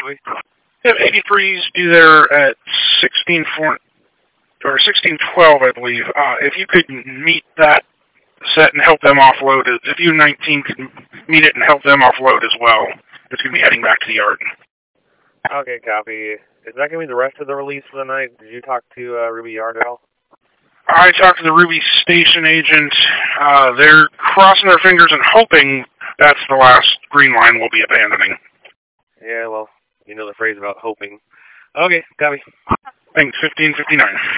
Yeah, 83's be there at 16:12, I believe. If you could meet that set and help them offload it, if you 19 could meet it and help them offload as well, it's going to be heading back to the yard. Okay, copy. Is that going to be the rest of the release for the night? Did you talk to Ruby Yard at all? I talked to the Ruby station agent. They're crossing their fingers and hoping that's the last green line we'll be abandoning. Yeah, well, you know the phrase about hoping. Okay, copy. Thanks, 1559.